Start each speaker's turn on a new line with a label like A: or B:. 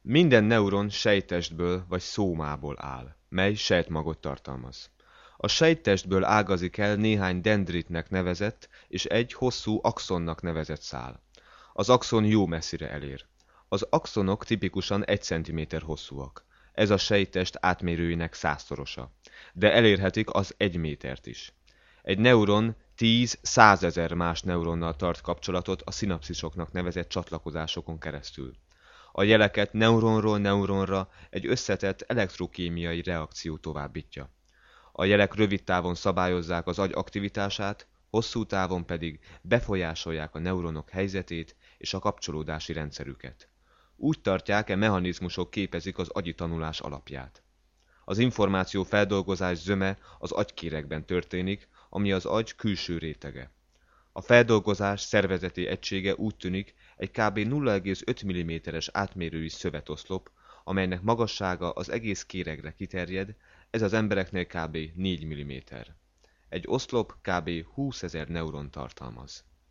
A: Minden neuron sejttestből vagy szómából áll, mely sejtmagot tartalmaz. A sejttestből ágazik el néhány dendritnek nevezett és egy hosszú axonnak nevezett szál. Az axon jó messzire elér. Az axonok tipikusan 1 cm hosszúak. Ez a sejttest átmérőjének 100-szorosa, de elérhetik az 1 métert is. Egy neuron 10-100 ezer más neuronnal tart kapcsolatot a szinapszisoknak nevezett csatlakozásokon keresztül. A jeleket neuronról neuronra egy összetett elektrokémiai reakció továbbítja. A jelek rövid távon szabályozzák az agy aktivitását, hosszú távon pedig befolyásolják a neuronok helyzetét és a kapcsolódási rendszerüket. Úgy tartják, e mechanizmusok képezik az agyi tanulás alapját. Az információ feldolgozás zöme az agykéregben történik, ami az agy külső rétege. A feldolgozás szervezeti egysége úgy tűnik egy kb. 0,5 mm-es átmérőjű szövetoszlop, amelynek magassága az egész kéregre kiterjed, ez az embereknél kb. 4 mm. Egy oszlop kb. 20 000 neuron tartalmaz.